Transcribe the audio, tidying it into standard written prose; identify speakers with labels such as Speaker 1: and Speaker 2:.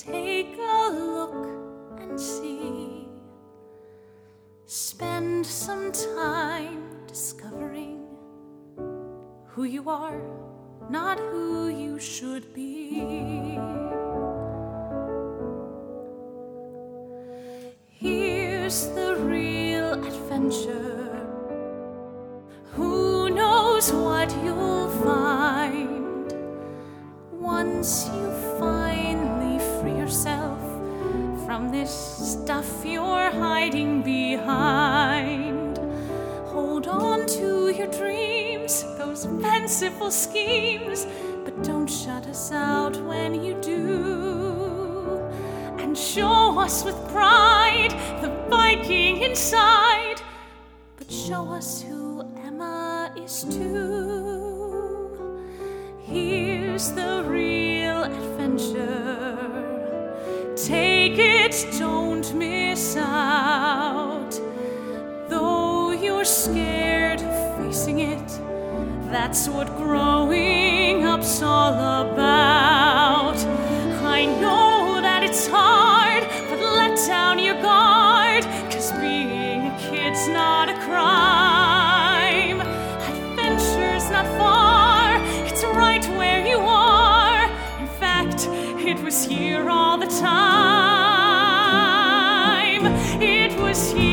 Speaker 1: Take a look and see. Spend some time discovering who you are, not who you should be. Here's the real adventure. Who knows what you'll find once you finally free yourself from this stuff you're hiding behind. Hold on to your dreams, those fanciful schemes, but don't shut us out when you do. And show us with pride the Viking inside, but show us who Emma is too. Here's the real adventure. Take it, don't miss out. Though you're scared of facing it, that's what growing up's all about. I know that it's hard, but let down your guard, 'cause being a kid's not a crime. Adventure's not far, it's right where you are. In fact, it was here all the time. It was here.